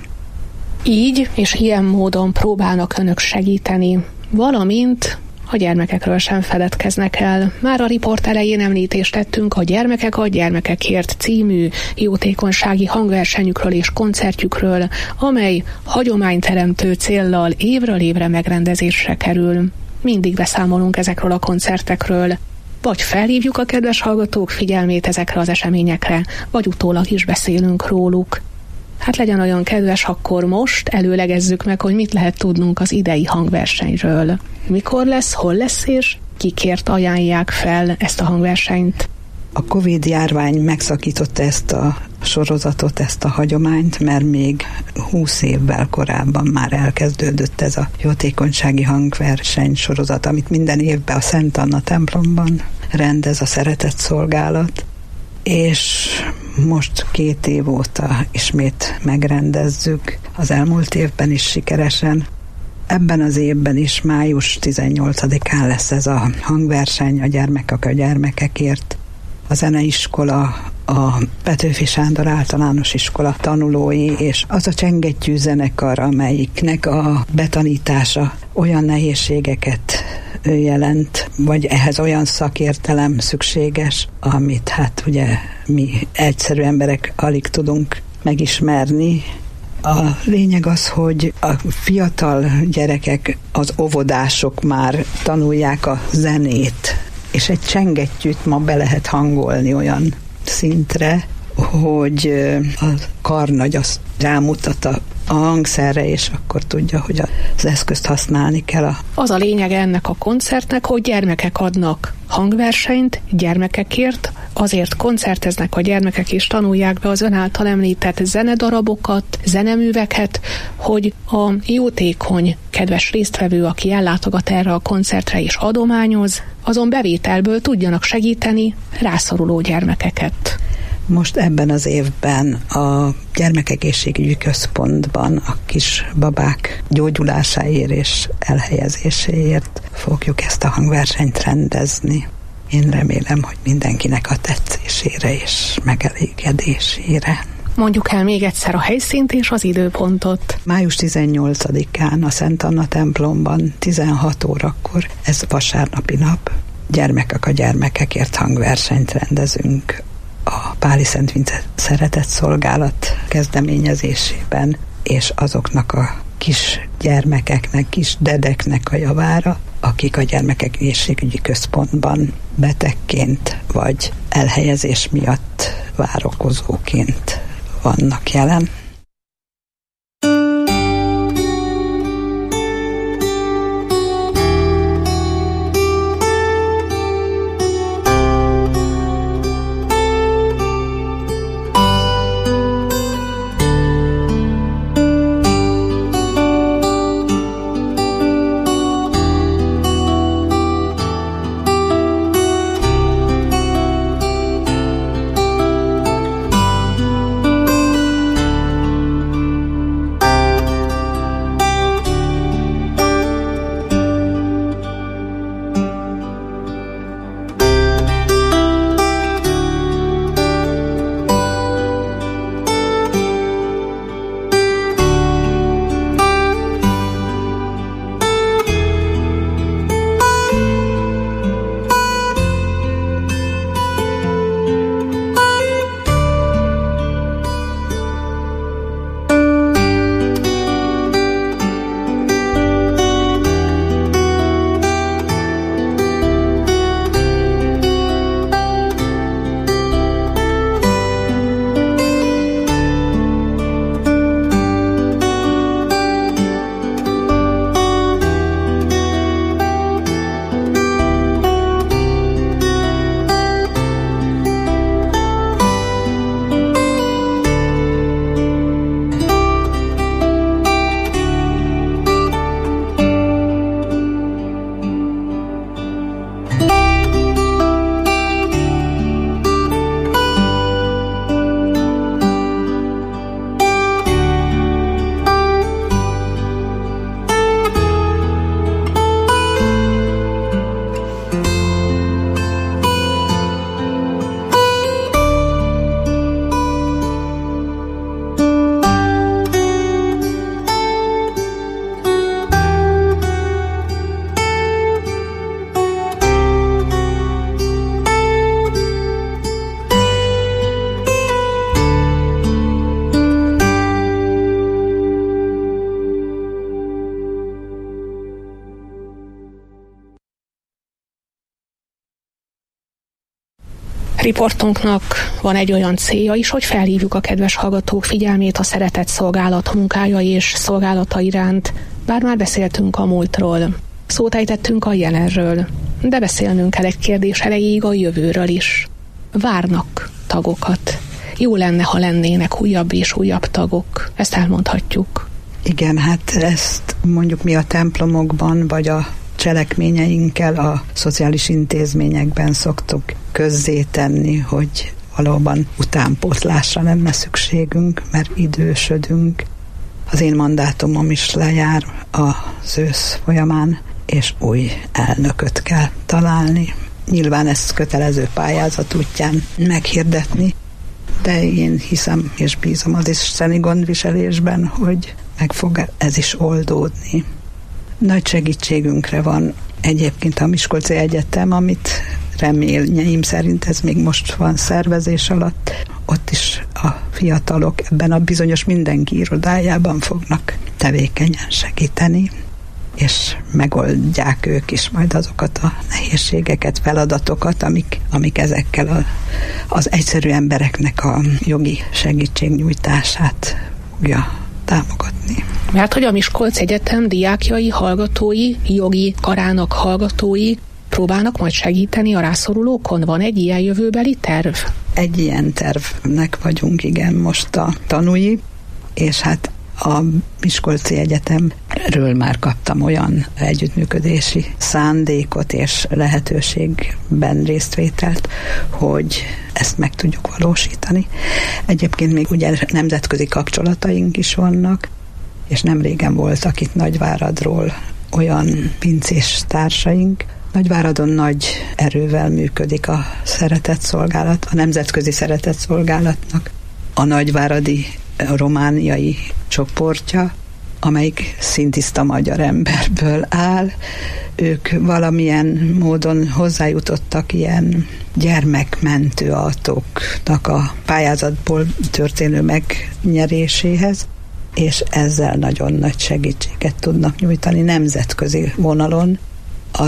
Így és ilyen módon próbálnak önök segíteni, valamint a gyermekekről sem feledkeznek el. Már a riport elején említést tettünk a Gyermekek a Gyermekekért című jótékonysági hangversenyükről és koncertjükről, amely hagyományteremtő céllal évről évre megrendezésre kerül. Mindig beszámolunk ezekről a koncertekről, vagy felhívjuk a kedves hallgatók figyelmét ezekre az eseményekre, vagy utólag is beszélünk róluk. Hát legyen olyan kedves, akkor most előlegezzük meg, hogy mit lehet tudnunk az idei hangversenyről. Mikor lesz, hol lesz, és kikért ajánlják fel ezt a hangversenyt? A Covid-járvány megszakította ezt a sorozatot, ezt a hagyományt, mert még húsz évvel korábban már elkezdődött ez a jótékonysági hangverseny sorozat, amit minden évben a Szent Anna templomban rendez a Szeretett Szolgálat, és most két év óta ismét megrendezzük, az elmúlt évben is sikeresen. Ebben az évben is május tizennyolcadikán lesz ez a hangverseny, a Gyermekek a Gyermekekért. A zeneiskola, a Petőfi Sándor általános iskola tanulói, és az a csengettyű zenekar, amelyiknek a betanítása olyan nehézségeket jelent, vagy ehhez olyan szakértelem szükséges, amit hát ugye mi egyszerű emberek alig tudunk megismerni. A lényeg az, hogy a fiatal gyerekek, az óvodások már tanulják a zenét, és egy csengettyűt ma be lehet hangolni olyan szintre, hogy a karnagy azt rámutat a a hangszerre, és akkor tudja, hogy az eszközt használni kell. A... Az a lényeg ennek a koncertnek, hogy gyermekek adnak hangversenyt gyermekekért, azért koncerteznek a gyermekek és tanulják be az ön által említett zenedarabokat, zeneműveket, hogy a jótékony, kedves résztvevő, aki ellátogat erre a koncertre és adományoz, azon bevételből tudjanak segíteni rászoruló gyermekeket. Most ebben az évben a Gyermekegészségügyi Központban a kis babák gyógyulásáért és elhelyezéséért fogjuk ezt a hangversenyt rendezni. Én remélem, hogy mindenkinek a tetszésére és megelégedésére. Mondjuk el még egyszer a helyszínt és az időpontot. május tizennyolcadikán a Szent Anna templomban tizenhat órakor, ez vasárnapi nap, Gyermekek a gyermekekért hangversenyt rendezünk a Páli Szent Vince Szeretett Szolgálat kezdeményezésében, és azoknak a kis gyermekeknek, kis dedeknek a javára, akik a Gyermekegészségügyi Központban betegként vagy elhelyezés miatt várakozóként vannak jelen. Riportunknak van egy olyan célja is, hogy felhívjuk a kedves hallgatók figyelmét a szeretett szolgálat munkája és szolgálata iránt, bár már beszéltünk a múltról. Szót ejtettünk a jelenről, de beszélnünk kell egy kérdés erejéig a jövőről is. Várnak tagokat. Jó lenne, ha lennének újabb és újabb tagok. Ezt elmondhatjuk. Igen, hát ezt mondjuk mi a templomokban, vagy a cselekményeinkkel a szociális intézményekben szoktuk közzétenni, hogy valóban utánpótlásra lenne szükségünk, mert idősödünk. Az én mandátumom is lejár az ősz folyamán, és új elnököt kell találni. Nyilván ezt kötelező pályázat útján meghirdetni, de én hiszem és bízom az isteni gondviselésben, hogy meg fog ez is oldódni. Nagy segítségünkre van egyébként a Miskolci Egyetem, amit reményeim szerint ez még most van szervezés alatt. Ott is a fiatalok ebben a bizonyos mindenki irodájában fognak tevékenyen segíteni, és megoldják ők is majd azokat a nehézségeket, feladatokat, amik, amik ezekkel a, az egyszerű embereknek a jogi segítségnyújtását fogja támogatni. Mert hogy a Miskolc Egyetem diákjai, hallgatói, jogi karának hallgatói próbálnak majd segíteni a rászorulókon? Van egy ilyen jövőbeli terv? Egy ilyen tervnek vagyunk, igen, most a tanúi, és hát a Miskolci Egyetemről már kaptam olyan együttműködési szándékot és lehetőségben résztvételt, hogy ezt meg tudjuk valósítani. Egyébként még ugye nemzetközi kapcsolataink is vannak, és nem régen voltak itt Nagyváradról olyan pincés társaink. Nagyváradon nagy erővel működik a szeretetszolgálat, a nemzetközi szeretetszolgálatnak a nagyváradi a romániai csoportja, amelyik szintiszta magyar emberből áll. Ők valamilyen módon hozzájutottak ilyen gyermekmentő autóknak a pályázatból történő megnyeréséhez, és ezzel nagyon nagy segítséget tudnak nyújtani nemzetközi vonalon. A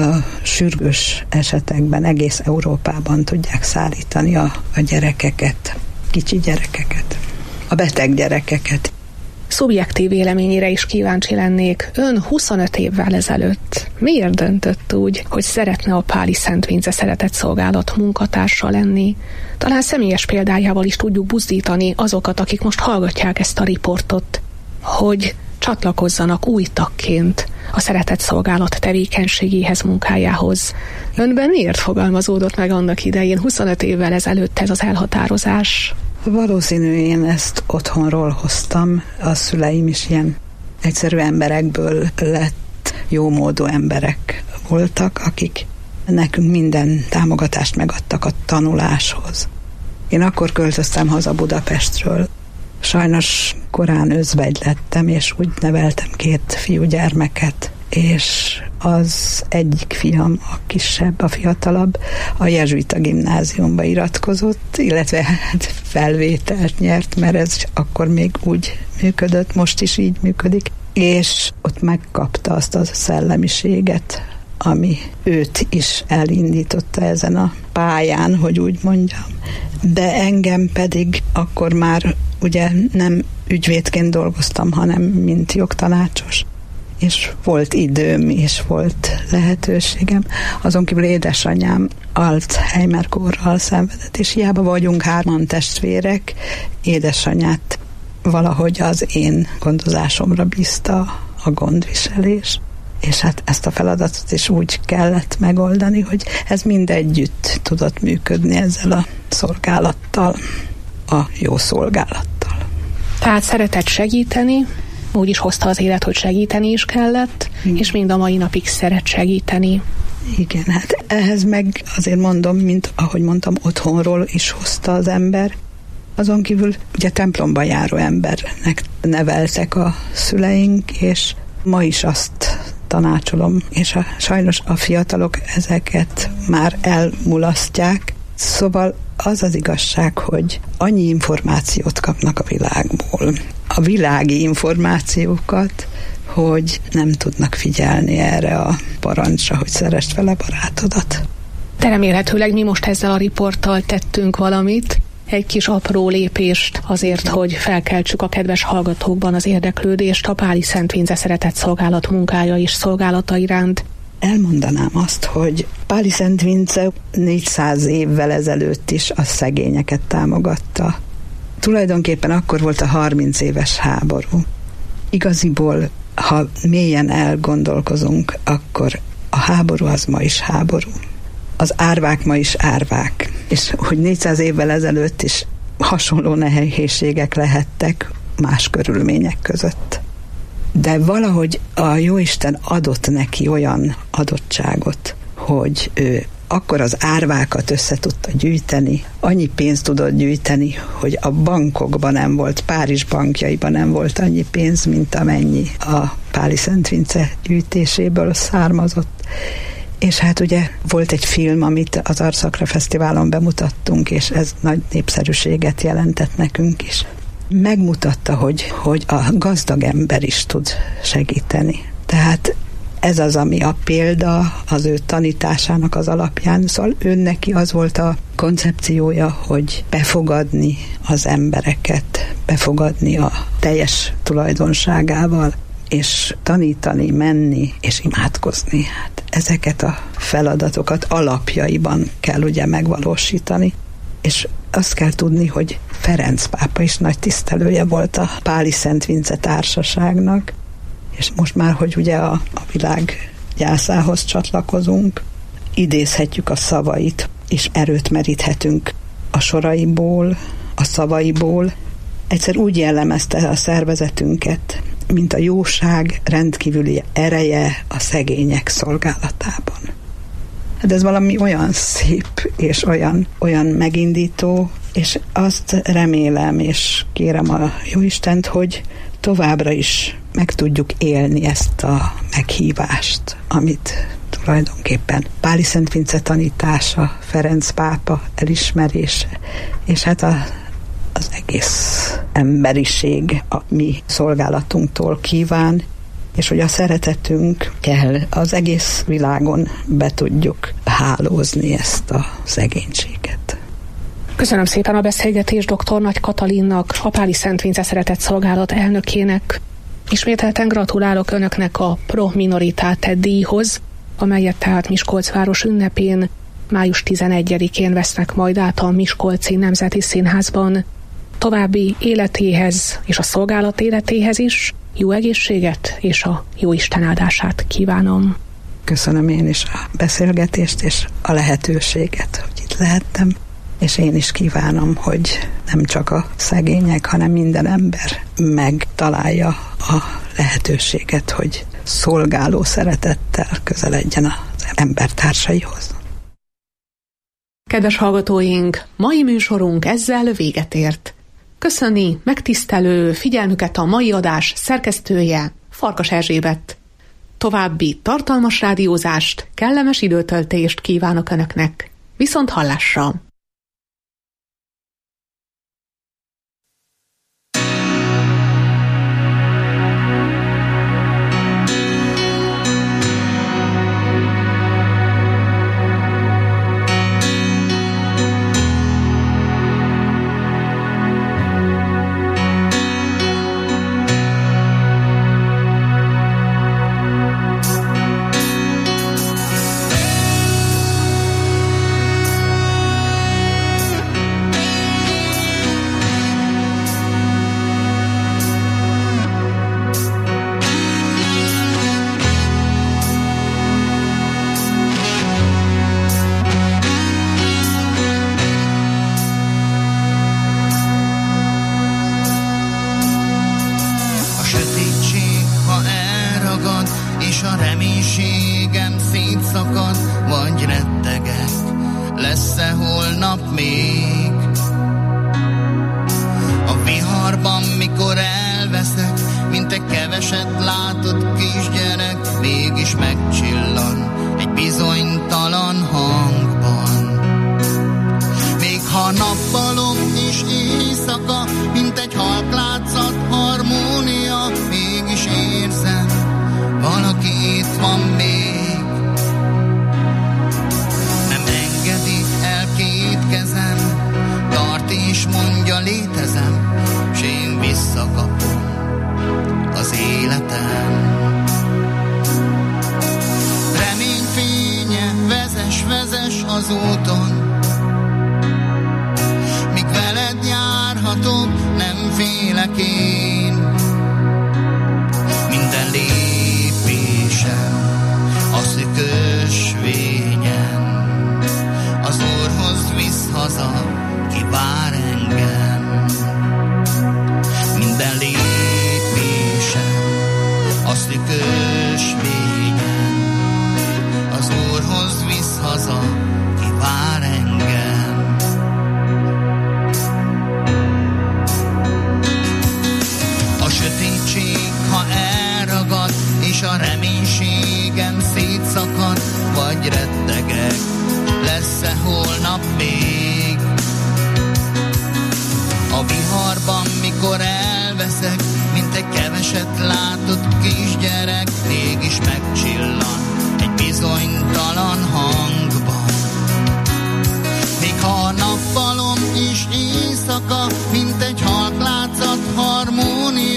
sürgős esetekben egész Európában tudják szállítani a, a gyerekeket, kicsi gyerekeket, a beteg gyerekeket. Szubjektív véleményére is kíváncsi lennék. Ön huszonöt évvel ezelőtt miért döntött úgy, hogy szeretne a Páli Szent Vince Szeretetszolgálat munkatársa lenni? Talán személyes példájával is tudjuk buzdítani azokat, akik most hallgatják ezt a riportot, hogy csatlakozzanak új tagként a Szeretetszolgálat tevékenységéhez, munkájához. Önben miért fogalmazódott meg annak idején, huszonöt évvel ezelőtt ez az elhatározás? Valószínű, én ezt otthonról hoztam, a szüleim is ilyen egyszerű emberekből lett jómódú emberek voltak, akik nekünk minden támogatást megadtak a tanuláshoz. Én akkor költöztem haza Budapestről. Sajnos korán özvegy lettem, és úgy neveltem két fiúgyermeket, és az egyik fiam, a kisebb, a fiatalabb, a jezsuita gimnáziumba iratkozott, illetve hát felvételt nyert, mert ez akkor még úgy működött, most is így működik, és ott megkapta azt a szellemiséget, ami őt is elindította ezen a pályán, hogy úgy mondjam. De engem pedig akkor már ugye nem ügyvédként dolgoztam, hanem mint jogtanácsos, és volt időm, és volt lehetőségem. Azon kívül édesanyám Alzheimer-kórral szenvedett, és hiába vagyunk hárman testvérek, édesanyát valahogy az én gondozásomra bízta a gondviselés. És hát ezt a feladatot is úgy kellett megoldani, hogy ez mind együtt tudott működni ezzel a szolgálattal, a jó szolgálattal. Tehát szeretett segíteni, úgy is hozta az élet, hogy segíteni is kellett, mm. és mind a mai napig szeret segíteni. Igen, hát ehhez meg azért mondom, mint ahogy mondtam, otthonról is hozta az ember. Azon kívül ugye templomba járó embernek neveltek a szüleink, és ma is azt tanácsolom, és a, sajnos a fiatalok ezeket már elmulasztják. Szóval az az igazság, hogy annyi információt kapnak a világból, a világi információkat, hogy nem tudnak figyelni erre a parancsra, hogy szeresd fel a barátodat. De remélhetőleg mi most ezzel a riporttal tettünk valamit, egy kis apró lépést azért, hogy felkeltsük a kedves hallgatókban az érdeklődést a Páli Szent Vince Szeretetszolgálat munkája és szolgálata iránt. Elmondanám azt, hogy Páli Szent Vince négyszáz évvel ezelőtt is a szegényeket támogatta. Tulajdonképpen akkor volt a harminc éves háború. Igaziból, ha mélyen elgondolkozunk, akkor a háború az ma is háború. Az árvák ma is árvák. És hogy négyszáz évvel ezelőtt is hasonló nehézségek lehettek más körülmények között. De valahogy a Jóisten adott neki olyan adottságot, hogy ő akkor az árvákat össze tudta gyűjteni, annyi pénzt tudott gyűjteni, hogy a bankokban nem volt, Párizs bankjaiban nem volt annyi pénz, mint amennyi a Páli Szent Vince gyűjtéséből származott. És hát ugye volt egy film, amit az Arszakra Fesztiválon bemutattunk, és ez nagy népszerűséget jelentett nekünk is. Megmutatta, hogy, hogy a gazdag ember is tud segíteni. Tehát ez az, ami a példa az ő tanításának az alapján. Szóval ő neki az volt a koncepciója, hogy befogadni az embereket, befogadni a teljes tulajdonságával, és tanítani, menni, és imádkozni. Hát ezeket a feladatokat alapjaiban kell ugye megvalósítani. És azt kell tudni, hogy Ferenc pápa is nagy tisztelője volt a Páli Szent Vince Társaságnak, és most már, hogy ugye a, a világ gyászához csatlakozunk, idézhetjük a szavait, és erőt meríthetünk a soraiból, a szavaiból. Egyszer úgy jellemezte a szervezetünket, mint a jóság rendkívüli ereje a szegények szolgálatában. De ez valami olyan szép, és olyan, olyan megindító, és azt remélem, és kérem a Jóistent, hogy továbbra is meg tudjuk élni ezt a meghívást, amit tulajdonképpen Páli Szent Vince tanítása, Ferenc pápa elismerése, és hát a, az egész emberiség a mi szolgálatunktól kíván, és hogy a szeretetünk kell az egész világon be tudjuk hálózni ezt a szegénységet. Köszönöm szépen a beszélgetést dr. Nagy Katalinnak, a Páli Szent Vince Szeretett Szolgálat elnökének. Ismételten gratulálok Önöknek a Pro Minoritate díjhoz, amelyet tehát Miskolc város ünnepén május tizenegyedikén vesznek majd át a Miskolci Nemzeti Színházban. További életéhez és a szolgálat életéhez is jó egészséget és a jó Isten áldását kívánom. Köszönöm én is a beszélgetést és a lehetőséget, hogy itt lehettem, és én is kívánom, hogy nem csak a szegények, hanem minden ember megtalálja a lehetőséget, hogy szolgáló szeretettel közeledjen az embertársaihoz. Kedves hallgatóink, mai műsorunk ezzel véget ért. Köszöni megtisztelő figyelmüket a mai adás szerkesztője, Farkas Erzsébet. További tartalmas rádiózást, kellemes időtöltést kívánok Önöknek. Viszont hallásra!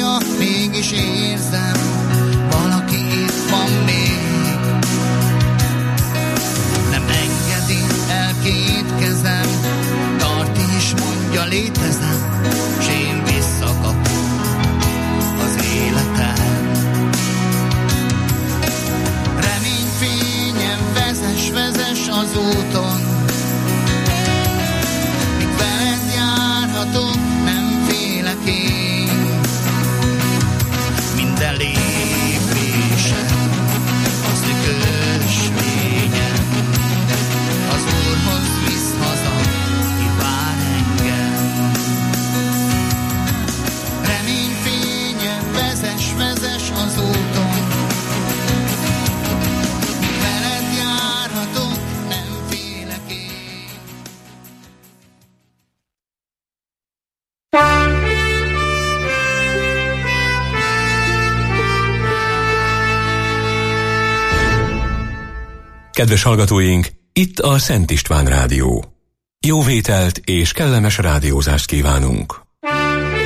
Mégis érzem, valaki itt van még. minden lépésem, az ökösvényem, az Úrhoz visz haza, ki vár engem. Reményfénye, vezess, vezess az úton, veled járhatok, nem félek én. Kedves hallgatóink, itt a Szent István Rádió. Jó vételt és kellemes rádiózást kívánunk!